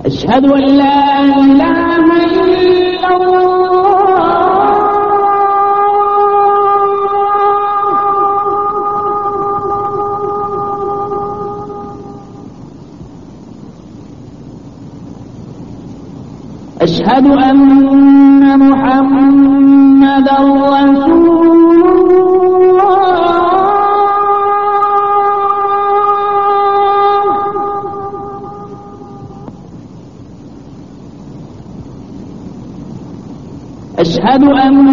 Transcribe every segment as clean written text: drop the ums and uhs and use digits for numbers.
أشهد أن لا إله إلا الله أشهد أن محمدا رسول الله أشهد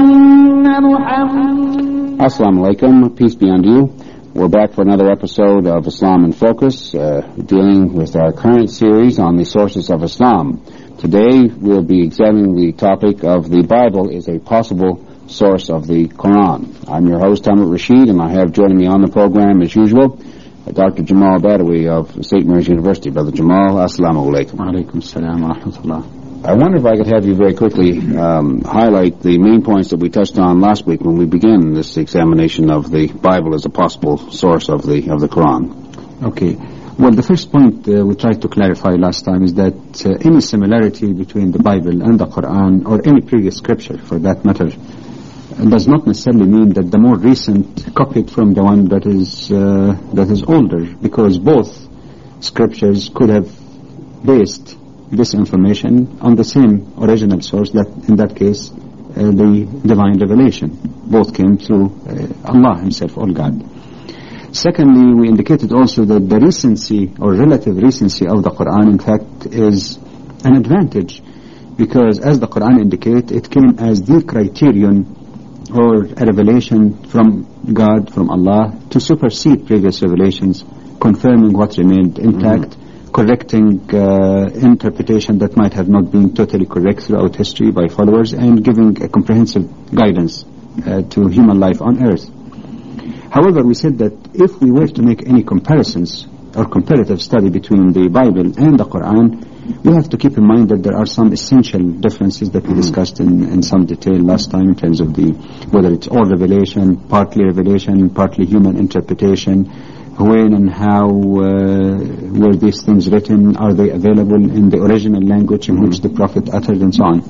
أن محمدا. Assalamu alaikum, peace be unto you. We're back for another episode of Islam in Focus, dealing with our current series on the sources of Islam. Today we'll be examining the topic of the Bible is a possible source of the Quran. I'm your host, Ahmed Rashid, and I have joining me on the program as usual, Dr. Jamal Badawi of St. Mary's University. Brother Jamal, assalamu alaikum. Wa alaikum salam wa rahmatullah. I wonder if I could have you very quickly highlight the main points that we touched on last week when we began this examination of the Bible as a possible source of the Quran. Okay. Well, the first point we tried to clarify last time is that any similarity between the Bible and the Quran, or any previous scripture for that matter, does not necessarily mean that the more recent copied from the one that is older, because both scriptures could have based this information on the same original source, that in that case the divine revelation. Both came through Allah himself, or God. Secondly, we indicated also that the recency or relative recency of the Quran in fact is an advantage, because as the Quran indicates, it came as the criterion or a revelation from God, from Allah, to supersede previous revelations, confirming what remained intact, correcting interpretation that might have not been totally correct throughout history by followers, and giving a comprehensive guidance to human life on earth. However, we said that if we were to make any comparisons or comparative study between the Bible and the Quran, we have to keep in mind that there are some essential differences that we discussed in some detail last time, in terms of whether it's all revelation, partly human interpretation, when and how were these things written, are they available in the original language in which the Prophet uttered, and so on.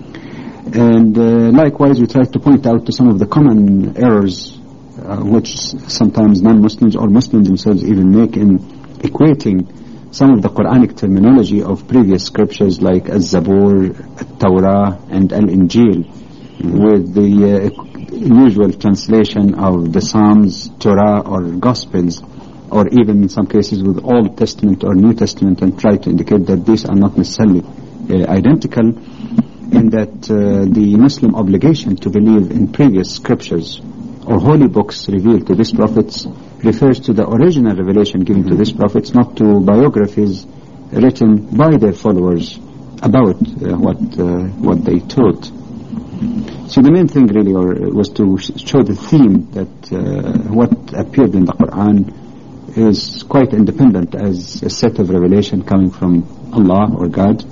And likewise, we tried to point out to some of the common errors which sometimes non-Muslims or Muslims themselves even make in equating some of the Quranic terminology of previous scriptures like Al-Zabur, Al-Tawrah and Al-Injil with the usual translation of the Psalms, Torah or Gospels, or even in some cases with Old Testament or New Testament, and try to indicate that these are not necessarily identical, and that the Muslim obligation to believe in previous scriptures or holy books revealed to these prophets refers to the original revelation given to these prophets, not to biographies written by their followers about what they taught. So the main thing really was to show the theme that what appeared in the Quran is quite independent as a set of revelation coming from Allah or God,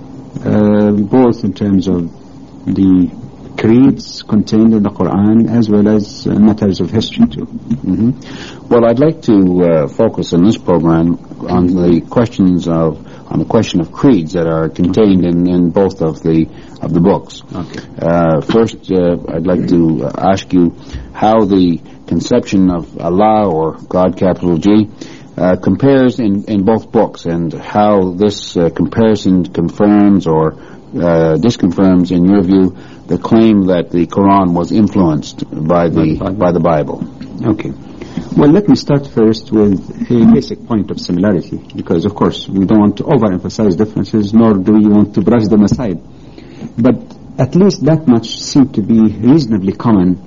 both in terms of the creeds contained in the Quran as well as matters of history too. Well, I'd like to focus in this program on the question of creeds that are contained in both of the books. Okay. First, I'd like to ask you how the conception of Allah, or God capital G, compares in both books, and how this comparison confirms or disconfirms, in your view, the claim that the Quran was influenced by the Bible. Okay. Well, let me start first with a basic point of similarity, because of course we don't want to overemphasize differences, nor do we want to brush them aside. But at least that much seemed to be reasonably common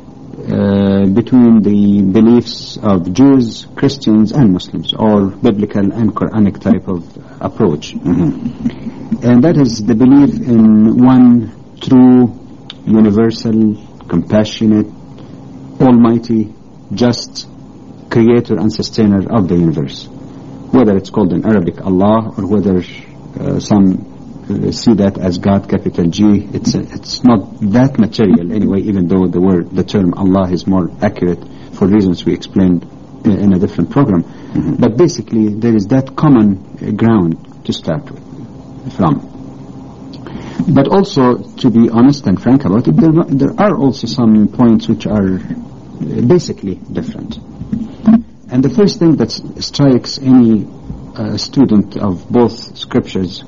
between the beliefs of Jews, Christians and Muslims, or biblical and Quranic type of approach. And that is the belief in one true, universal, compassionate, almighty, just creator and sustainer of the universe. Whether it's called in Arabic Allah, or whether some see that as God capital G, it's not that material anyway, even though the term Allah is more accurate for reasons we explained in a different program. But basically there is that common ground to start with. from. But also, to be honest and frank about it, there are also some points which are basically different. And the first thing that strikes any student of both scriptures,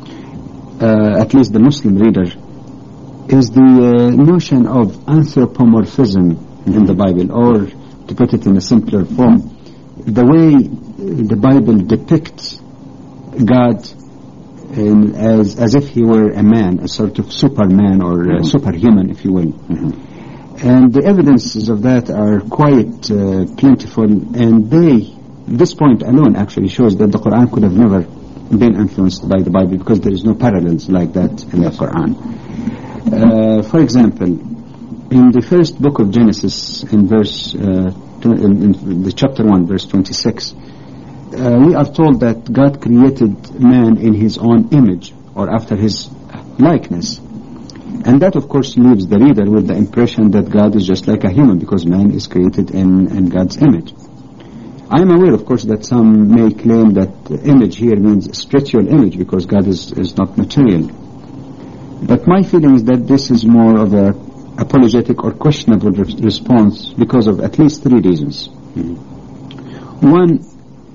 at least the Muslim reader, is the notion of anthropomorphism in the Bible, or to put it in a simpler form, the way the Bible depicts God as if he were a man, a sort of superman or superhuman, if you will. And the evidences of that are quite plentiful, and this point alone actually shows that the Quran could have never been influenced by the Bible, because there is no parallels like that in the Quran. For example, in the first book of Genesis, in the chapter 1, verse 26, we are told that God created man in his own image, or after his likeness. And that, of course, leaves the reader with the impression that God is just like a human, because man is created in God's image. I am aware, of course, that some may claim that image here means spiritual image, because God is not material. But my feeling is that this is more of a apologetic or questionable response, because of at least three reasons. One,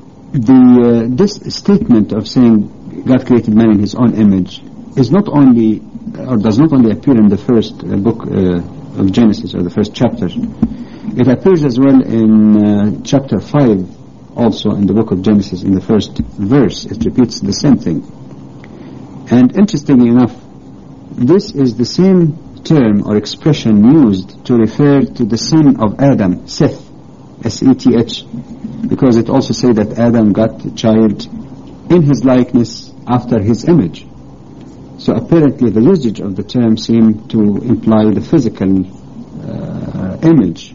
this statement of saying God created man in his own image is not only, or does not only appear in the first book of Genesis, or the first chapter. It appears as well in chapter 5, also in the book of Genesis, in the first verse. It repeats the same thing. And interestingly enough, this is the same term or expression used to refer to the son of Adam, Seth, S-E-T-H, because it also says that Adam got a child in his likeness after his image. So apparently the usage of the term seemed to imply the physical image.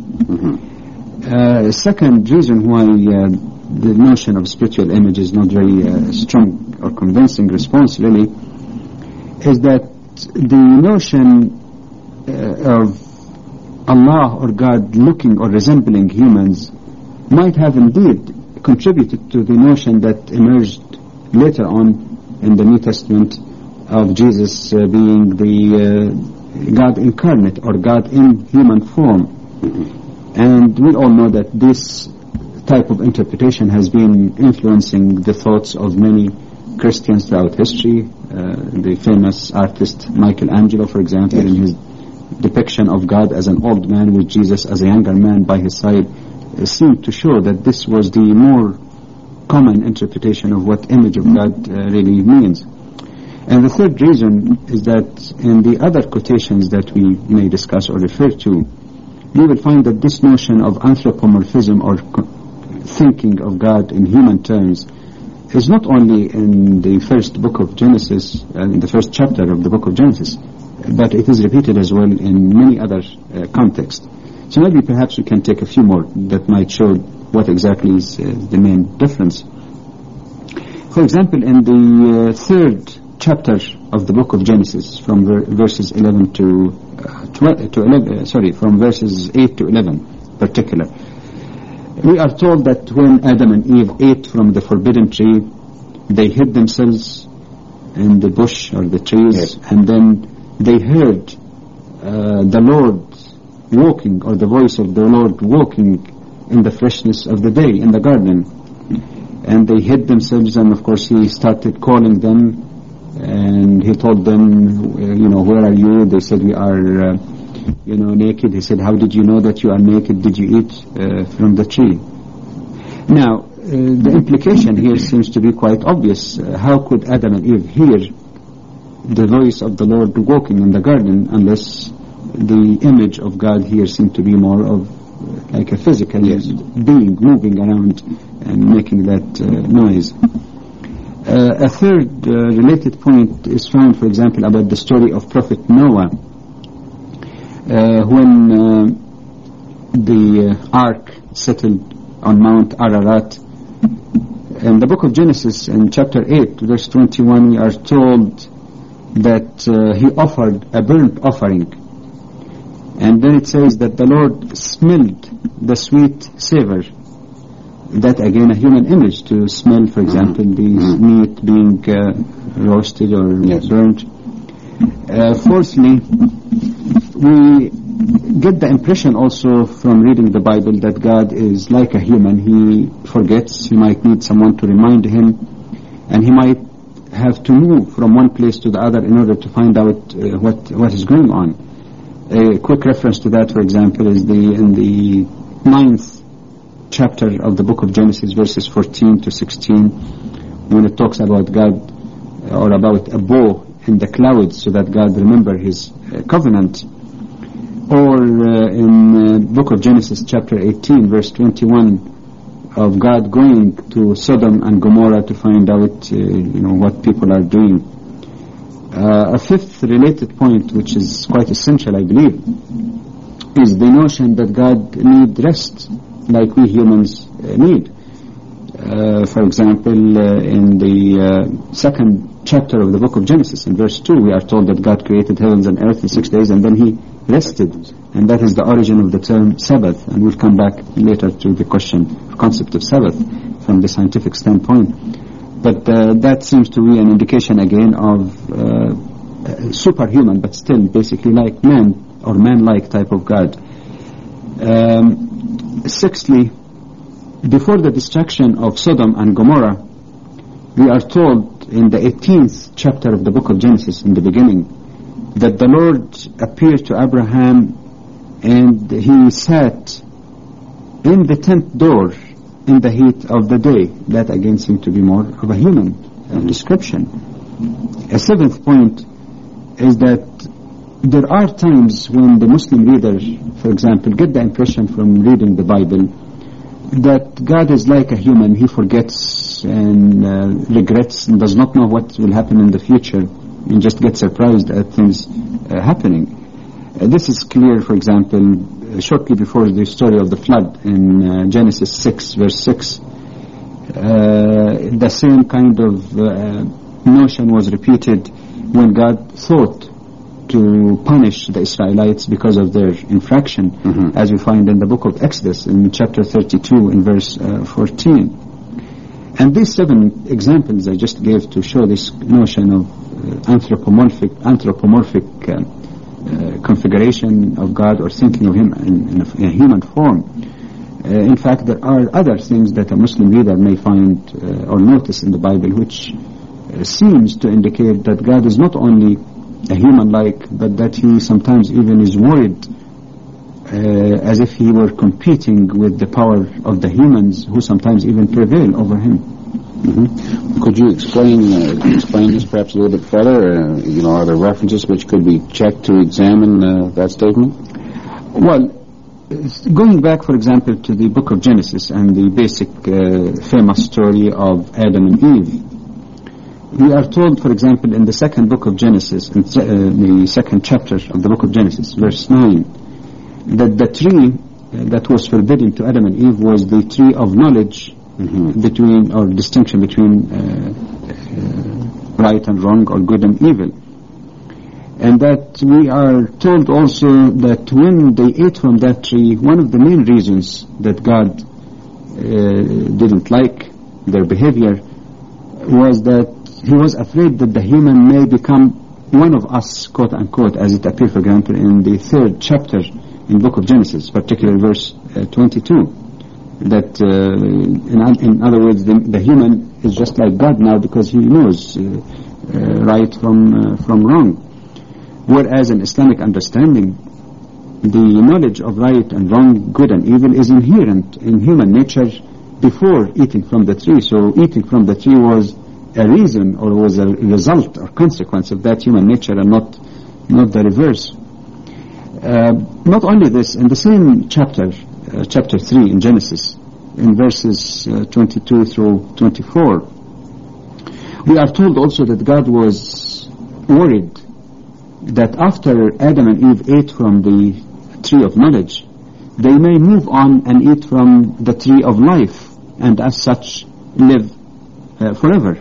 Second reason why the notion of spiritual image is not very strong or convincing response really is that the notion of Allah or God looking or resembling humans might have indeed contributed to the notion that emerged later on in the New Testament of Jesus being the God incarnate, or God in human form. And we all know that this type of interpretation has been influencing the thoughts of many Christians throughout history. The famous artist Michelangelo, for example, in his depiction of God as an old man with Jesus as a younger man by his side, seemed to show that this was the more common interpretation of what image of God really means. And the third reason is that in the other quotations that we may discuss or refer to, you will find that this notion of anthropomorphism, or thinking of God in human terms, is not only in the first book of Genesis, in the first chapter of the book of Genesis, but it is repeated as well in many other contexts. So maybe perhaps we can take a few more that might show what exactly is the main difference. For example, in the third chapter of the book of Genesis, from verses 11 from verses 8 to 11 particular, we are told that when Adam and Eve ate from the forbidden tree, they hid themselves in the bush or the trees, and then they heard the Lord walking, or the voice of the Lord walking in the freshness of the day in the garden. And they hid themselves, and of course he started calling them, and he told them, where are you? They said, we are naked. He said, how did you know that you are naked? Did you eat from the tree? Now, the implication here seems to be quite obvious. How could Adam and Eve hear the voice of the Lord walking in the garden unless the image of God here seemed to be more of like a physical being moving around and making that noise? A third related point is found, for example, about the story of Prophet Noah. When the ark settled on Mount Ararat, in the book of Genesis, in chapter 8, verse 21, we are told that he offered a burnt offering. And then it says that the Lord smelled the sweet savor. that again a human image to smell, for example, the meat being roasted or burnt. Fourthly, we get the impression also from reading the Bible that God is like a human. He forgets. He might need someone to remind him, and he might have to move from one place to the other in order to find out what is going on. A quick reference to that, for example, is in the 9th chapter of the book of Genesis, verses 14 to 16, when it talks about God, or about a bow in the clouds, so that God remember his covenant. Or in book of Genesis, chapter 18, verse 21, of God going to Sodom and Gomorrah to find out, what people are doing. A fifth related point, which is quite essential, I believe, is the notion that God needs rest, like we humans need. For example, in the second chapter of the book of Genesis, in verse 2, we are told that God created heavens and earth in 6 days, and then he rested. And that is the origin of the term Sabbath. And we'll come back later to the concept of Sabbath from the scientific standpoint. But that seems to be an indication again of superhuman, but still basically like man, or man-like type of God. Sixthly, before the destruction of Sodom and Gomorrah, we are told in the 18th chapter of the book of Genesis, in the beginning, that the Lord appeared to Abraham and he sat in the tent door in the heat of the day. That again seemed to be more of a human description. A seventh point is that there are times when the Muslim reader, for example, get the impression from reading the Bible that God is like a human. He forgets and regrets and does not know what will happen in the future, and just gets surprised at things happening. This is clear, for example, shortly before the story of the flood in Genesis 6, verse 6. The same kind of notion was repeated when God thought to punish the Israelites because of their infraction, as we find in the book of Exodus in chapter 32 in verse 14. And these 7 examples I just gave to show this notion of anthropomorphic configuration of God, or thinking of him in a human form. In fact, there are other things that a Muslim reader may find or notice in the Bible which seems to indicate that God is not only a human-like, but that he sometimes even is worried as if he were competing with the power of the humans, who sometimes even prevail over him. Could you explain this perhaps a little bit further? Are there references which could be checked to examine that statement? Well, going back, for example, to the book of Genesis and the basic famous story of Adam and Eve, we are told, for example, in the second book of Genesis, in the second chapter of the book of Genesis, verse 9, that the tree that was forbidden to Adam and Eve was the tree of knowledge, between, or distinction between right and wrong, or good and evil. And that we are told also that when they ate from that tree, one of the main reasons that God didn't like their behavior was that he was afraid that the human may become one of us, quote unquote, as it appears, for example, in the 3rd chapter in the book of Genesis, particularly verse 22. That in other words, the human is just like God now, because he knows right from wrong. Whereas in Islamic understanding, the knowledge of right and wrong, good and evil, is inherent in human nature before eating from the tree. So eating from the tree was a reason, or was a result or consequence of that human nature, and not the reverse. Not only this, in the same chapter, chapter 3 in Genesis, in verses 22 through 24, we are told also that God was worried that after Adam and Eve ate from the tree of knowledge, they may move on and eat from the tree of life, and as such live forever.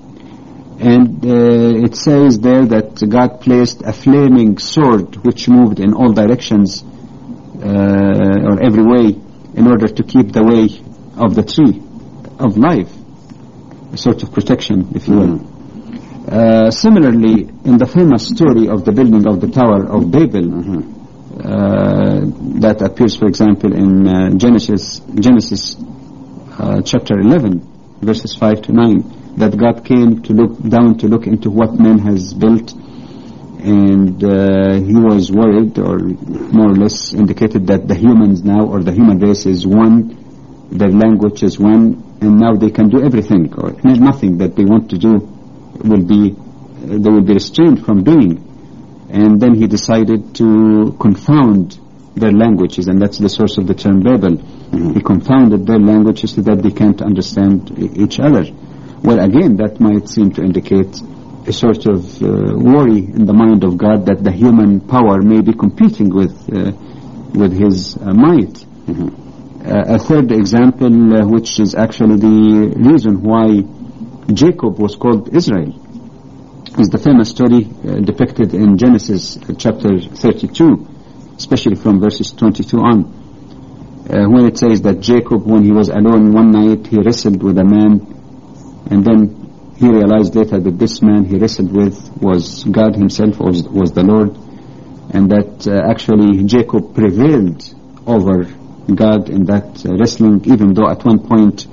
And it says there that God placed a flaming sword which moved in all directions, or every way, in order to keep the way of the tree. of life, a sort of protection, if you will. Similarly, in the famous story of the building of the Tower of Babel, that appears, for example, in Genesis chapter 11, verses 5 to 9, that God came to look into what man has built, and he was worried, or more or less indicated that the humans now, or the human race is one, their language is one, and now they can do everything, or nothing that they want to do they will be restrained from doing. And then he decided to confound their languages, and that's the source of the term Babel. He confounded their languages so that they can't understand each other. Well, again, that might seem to indicate a sort of worry in the mind of God that the human power may be competing with his might. A third example, which is actually the reason why Jacob was called Israel, is the famous story depicted in Genesis chapter 32, especially from verses 22 on, when it says that Jacob, when he was alone one night, he wrestled with a man, and then he realized later that this man he wrestled with was God himself, was the Lord, and that actually Jacob prevailed over God in that wrestling, even though at one point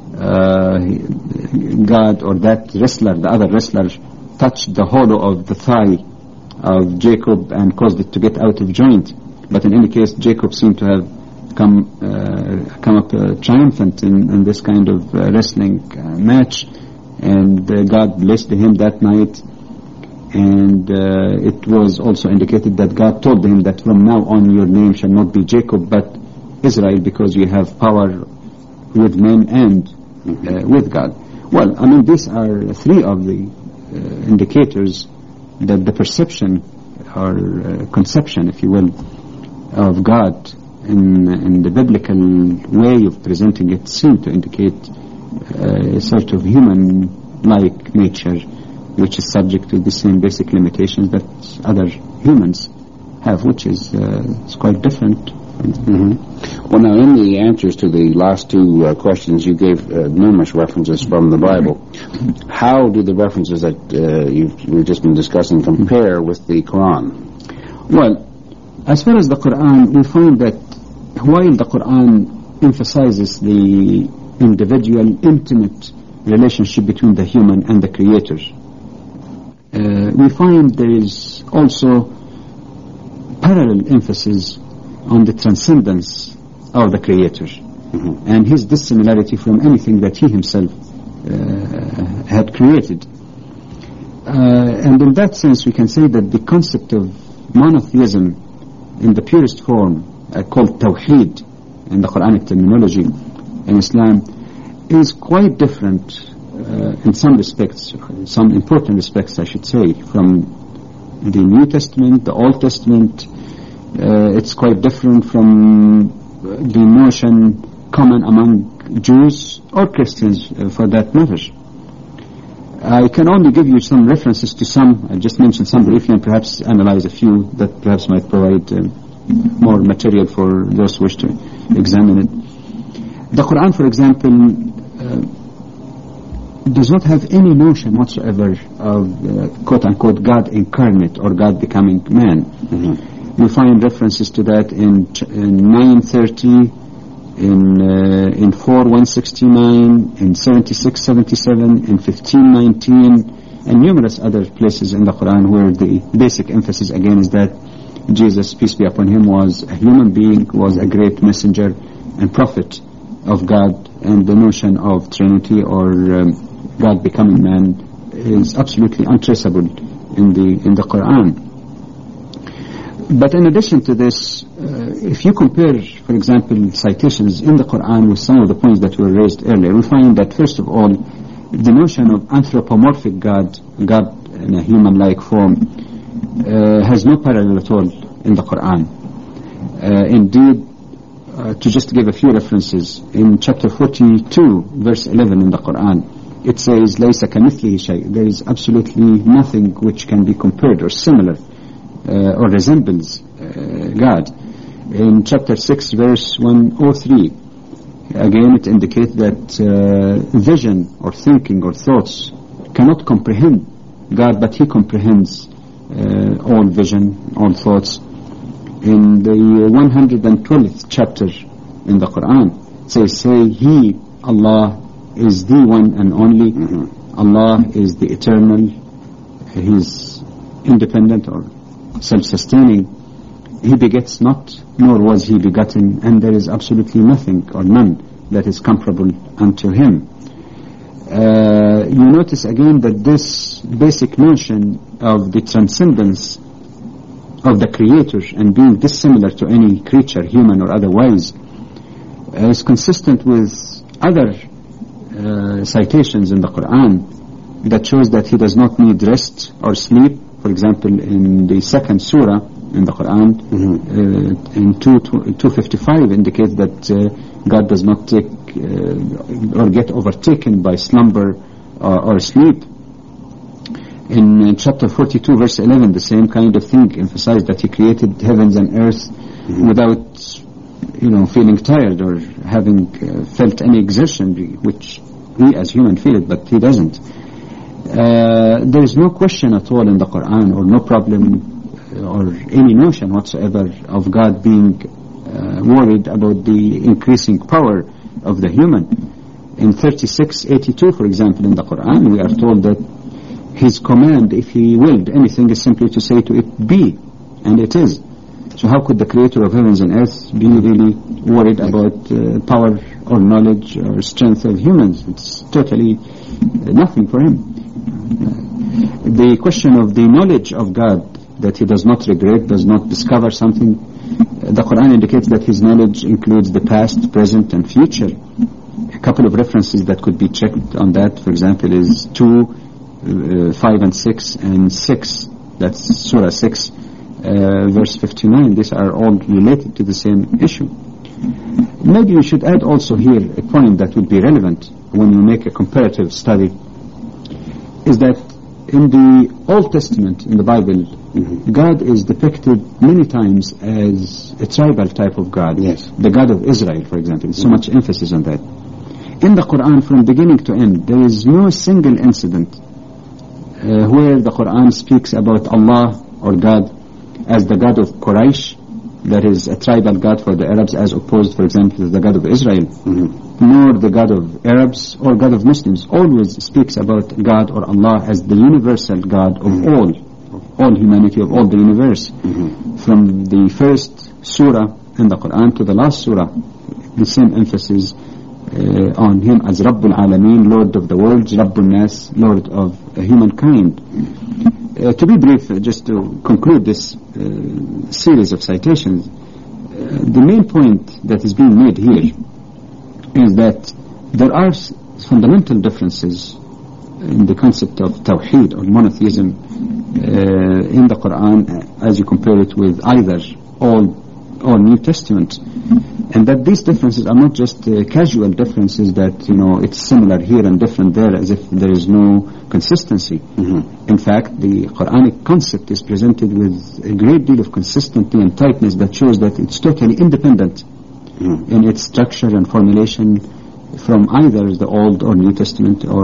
God, or that wrestler, the other wrestler, touched the hollow of the thigh of Jacob and caused it to get out of joint. But in any case, Jacob seemed to have come up triumphant in this kind of wrestling match, and God blessed him that night. And it was also indicated that God told him that from now on your name shall not be Jacob but Israel, because you have power with men and with God. Well, I mean, these are three of the indicators that the perception or conception, if you will, of God in the biblical way of presenting it seem to indicate a sort of human-like nature, which is subject to the same basic limitations that other humans have, which is quite different. Well, now, in the answers to the last two questions, you gave numerous references from the Bible. How do the references that we've just been discussing compare with the Quran? Well, as far as the Quran, we find that while the Quran emphasizes the individual, intimate relationship between the human and the Creator, we find there is also parallel emphasis on the transcendence of the Creator and his dissimilarity from anything that he himself had created. And in that sense, we can say that the concept of monotheism in the purest form, called Tawheed in the Quranic terminology in Islam, is quite different in some respects, some important respects I should say, from the New Testament, the Old Testament. It's quite different from the notion common among Jews or Christians for that matter. I can only give you some references to some. I just mentioned some briefly and perhaps analyze a few that perhaps might provide more material for those who wish to examine it. The Quran, for example, does not have any notion whatsoever of quote-unquote God incarnate or God becoming man. We find references to that in 9:30, in 4:169, in 76:77, in 15:19, and numerous other places in the Quran where the basic emphasis again is that Jesus, peace be upon him, was a human being, was a great messenger and prophet of God, and the notion of Trinity or God becoming man is absolutely untraceable in the Quran. But in addition to this, if you compare, for example, citations in the Quran with some of the points that were raised earlier, we find that first of all, the notion of anthropomorphic God in a human-like form, has no parallel at all in the Quran. Indeed, to just give a few references, in chapter 42, verse 11 in the Quran, it says, لَيْسَ كَمِثْلِهِ شَيْءٍ. There is absolutely nothing which can be compared or similar or resembles God. In chapter 6, verse 103, Again, it indicates that vision or thinking or thoughts cannot comprehend God, but He comprehends all vision, all thoughts. In the 112th chapter in the Quran, say He, Allah, is the one and only. Allah is the eternal. He is independent or self-sustaining. He begets not, nor was He begotten, and there is absolutely nothing or none that is comparable unto Him. You notice again that this basic notion of the transcendence of the Creator and being dissimilar to any creature, human or otherwise, is consistent with other citations in the Quran that shows that He does not need rest or sleep. For example, in the second surah in the Quran, in 255 indicates that God does not take or get overtaken by slumber or sleep. In chapter 42 verse 11, the same kind of thing emphasized that He created heavens and earth without feeling tired or having felt any exertion, which we as human feel it, but He doesn't. There is no question at all in the Quran, or no problem or any notion whatsoever of God being worried about the increasing power of the human. In 36:82, for example, in the Quran, we are told that His command, if He willed anything, is simply to say to it, be, and it is. So how could the Creator of heavens and earth be really worried about power or knowledge or strength of humans? It's totally nothing for Him. The question of the knowledge of God, that He does not regret, does not discover something, the Quran indicates that His knowledge includes the past, present and future. A couple of references that could be checked on that, for example, is 2, 5 and 6 and 6, that's Surah 6, verse 59. These are all related to the same issue. Maybe we should add also here a point that would be relevant when you make a comparative study, is that in the Old Testament, in the Bible, God is depicted many times as a tribal type of God. Yes. The God of Israel, for example. There's so much emphasis on that. In the Quran, from beginning to end, there is no single incident where the Quran speaks about Allah or God as the God of Quraysh, that is a tribal God for the Arabs, as opposed, for example, to the God of Israel, nor the God of Arabs or God of Muslims. Always speaks about God or Allah as the universal God of all humanity, of all the universe. From the first surah in the Quran to the last surah, the same emphasis on Him as Rabbul Alameen, Lord of the worlds, Rabbul Nas, Lord of humankind. To be brief, just to conclude this series of citations, the main point that is being made here is that there are fundamental differences in the concept of Tawheed or monotheism in the Quran as you compare it with either or New Testament, and that these differences are not just casual differences that it's similar here and different there, as if there is no consistency. In fact, the Quranic concept is presented with a great deal of consistency and tightness that shows that it's totally independent in its structure and formulation from either the Old or New Testament or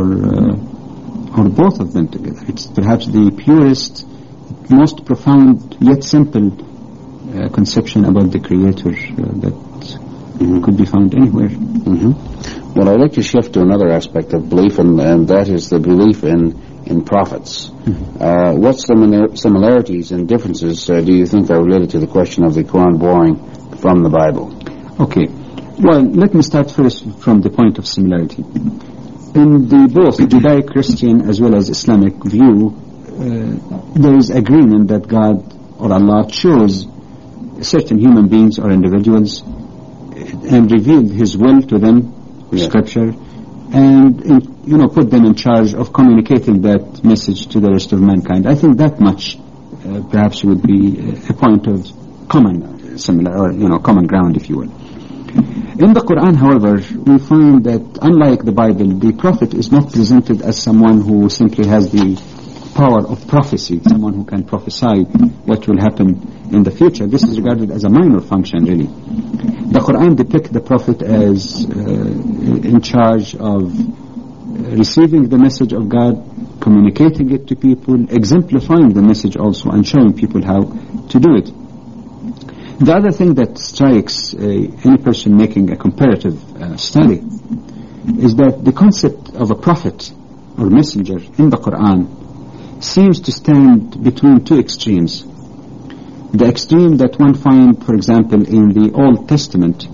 both of them together. It's perhaps the purest, most profound yet simple conception about the Creator that could be found anywhere. Well, I'd like to shift to another aspect of belief, and that is the belief in prophets. What similarities and differences do you think are related to the question of the Quran borrowing from the Bible? Okay. Well, let me start first from the point of similarity. In the both Judaic-Christian as well as Islamic view, there is agreement that God or Allah chose certain human beings or individuals and revealed His will to them with Scripture, and put them in charge of communicating that message to the rest of mankind. I think that much perhaps would be a point of common ground, if you will. In the Quran, however, we find that unlike the Bible, the Prophet is not presented as someone who simply has the power of prophecy, someone who can prophesy what will happen in the future. This is regarded as a minor function, really. The Quran depicts the Prophet as in charge of receiving the message of God, communicating it to people, exemplifying the message also, and showing people how to do it. The other thing that strikes any person making a comparative study is that the concept of a prophet or messenger in the Quran seems to stand between two extremes. The extreme that one finds, for example, in the Old Testament,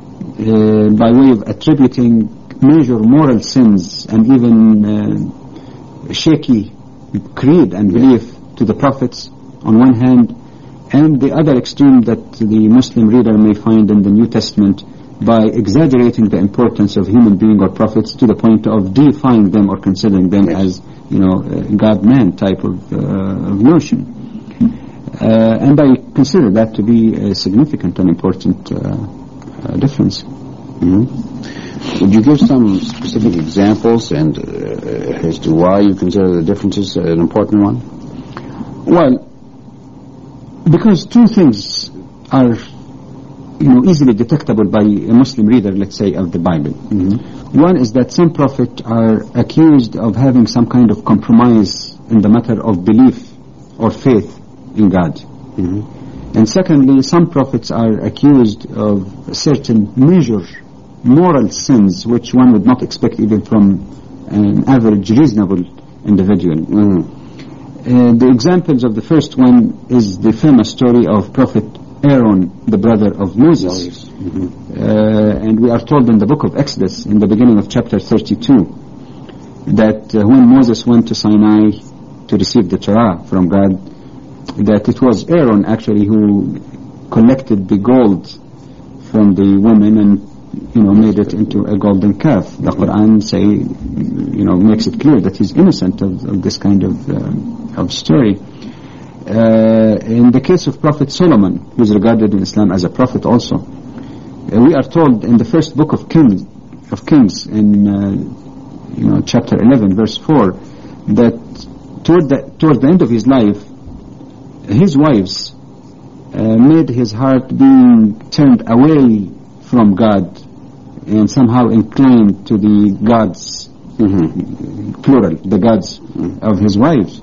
by way of attributing major moral sins and even shaky creed and belief to the prophets on one hand, and the other extreme that the Muslim reader may find in the New Testament by exaggerating the importance of human being or prophets to the point of deifying them or considering them as, God-man type of notion. And I consider that to be a significant and important difference. Mm-hmm. Would you give some specific examples and as to why you consider the differences an important one? Well, because two things are easily detectable by a Muslim reader, let's say, of the Bible. Mm-hmm. One is that some prophets are accused of having some kind of compromise in the matter of belief or faith in God. Mm-hmm. And secondly, some prophets are accused of certain major moral sins which one would not expect even from an average reasonable individual. Mm-hmm. The examples of the first one is the famous story of Prophet Aaron, the brother of Moses. Mm-hmm. And we are told in the book of Exodus, in the beginning of chapter 32, that when Moses went to Sinai to receive the Torah from God, that it was Aaron actually who collected the gold from the women and made it into a golden calf. The Quran makes it clear that he's innocent of this kind of story. In the case of Prophet Solomon, who is regarded in Islam as a prophet also, we are told in the first book of Kings in chapter 11 verse 4 that toward the end of his life, his wives made his heart being turned away from God and somehow inclined to the gods, plural, the gods of his wives.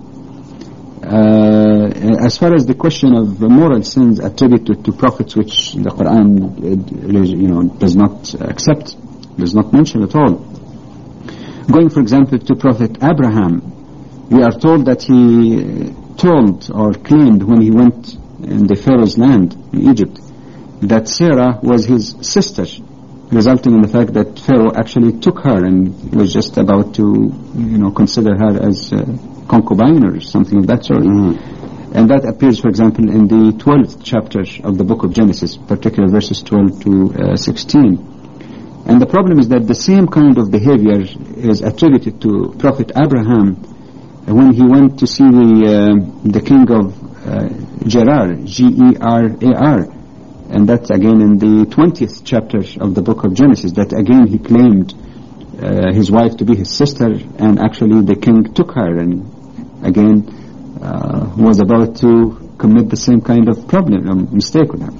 As far as the question of moral sins attributed to prophets, which the Quran does not accept, does not mention at all. Going, for example, to Prophet Abraham, we are told that he told or claimed when he went in the Pharaoh's land in Egypt that Sarah was his sister, resulting in the fact that Pharaoh actually took her and was just about to consider her as concubine or something of that sort. Mm-hmm. And that appears, for example, in the 12th chapter of the book of Genesis, particularly verses 12 to 16. And the problem is that the same kind of behavior is attributed to Prophet Abraham when he went to see the king of Gerar, Gerar, and that's again in the 20th chapter of the book of Genesis, that again he claimed his wife to be his sister, and actually the king took her and again was about to commit the same kind of mistake with her.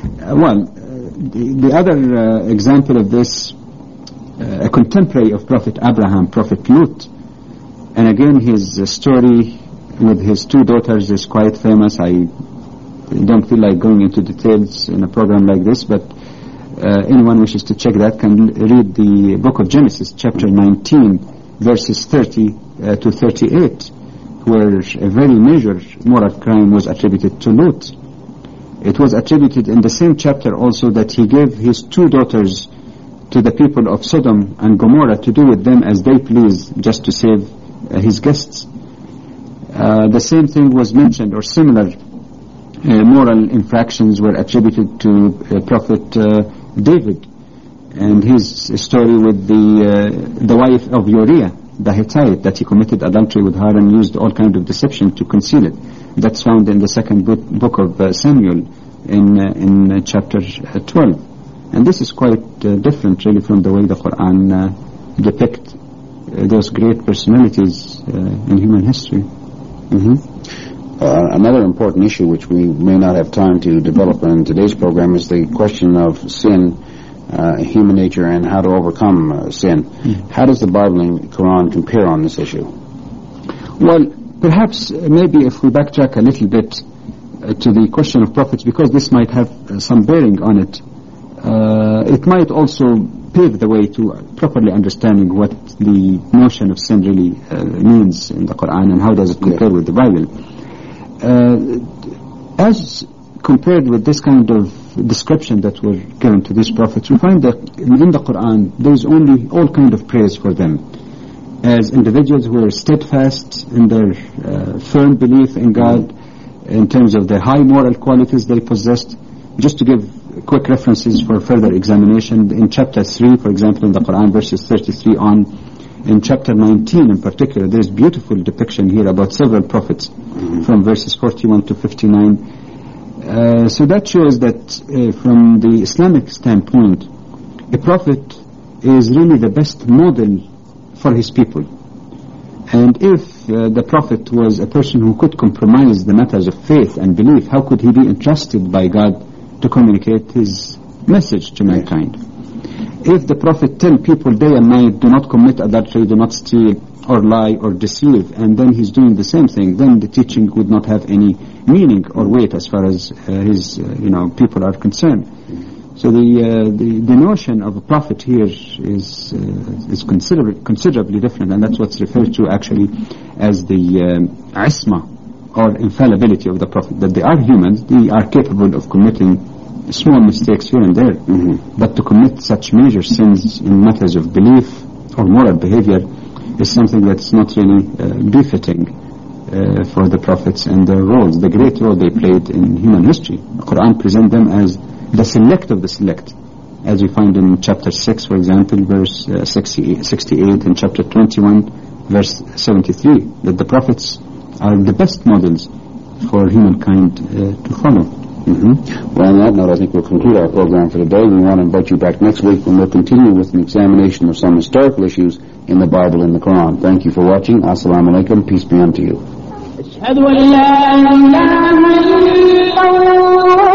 The other example of this, a contemporary of Prophet Abraham, Prophet Lut, and again his story with his two daughters is quite famous. I don't feel like going into details in a program like this, but anyone wishes to check that can read the book of Genesis, chapter 19, verses 30 to 38, where a very major moral crime was attributed to Lut. It was attributed in the same chapter also that he gave his two daughters to the people of Sodom and Gomorrah to do with them as they please, just to save his guests. The same thing was mentioned, or similar moral infractions were attributed to Prophet David and his story with the wife of Uriah, the Hittite, that he committed adultery with her and used all kinds of deception to conceal it. That's found in the second book of Samuel in chapter 12. And this is quite different really from the way the Quran depicts those great personalities in human history. Another important issue which we may not have time to develop in today's program is the question of sin, human nature, and how to overcome sin. How does the Bible and Quran compare on this issue? Well, perhaps maybe if we backtrack a little bit to the question of prophets, because this might have some bearing on it, it might also pave the way to properly understanding what the notion of sin really means in the Quran and how does it compare with the Bible. As compared with this kind of description that were given to these prophets, we find that in the Quran there is only all kind of praise for them as individuals who are steadfast in their firm belief in God in terms of the high moral qualities they possessed. Just to give quick references for further examination, in chapter 3, for example, in the Quran, verses 33 on, in chapter 19 in particular, there is beautiful depiction here about several prophets from verses 41 to 59. So that shows that from the Islamic standpoint, a prophet is really the best model for his people. And if the prophet was a person who could compromise the matters of faith and belief, how could he be entrusted by God to communicate his message to mankind? If the prophet tell people day and night, do not commit adultery, do not steal or lie or deceive, and then he's doing the same thing, then the teaching would not have any meaning or weight as far as his people are concerned. So the notion of a prophet here is considerably different, and that's what's referred to actually as the isma or infallibility of the prophet, that they are humans, they are capable of committing small mistakes here and there, but to commit such major sins in matters of belief or moral behavior is something that's not really befitting for the prophets and their roles, the great role they played in human history. The Quran presents them as the select of the select, as we find in chapter 6, for example, verse 68, and chapter 21, verse 73, that the prophets are the best models for humankind to follow. Well, on that note, I think we'll conclude our program for today. We want to invite you back next week when we'll continue with an examination of some historical issues in the Bible and the Quran. Thank you for watching. Assalamu alaikum. Peace be unto you.